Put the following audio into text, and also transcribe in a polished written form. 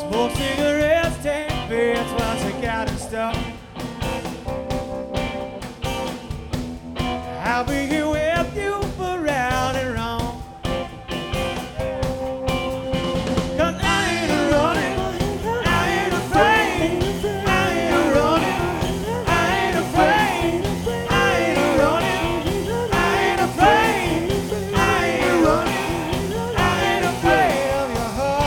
Smoke cigarettes, take beers once I got it stuck. I'll be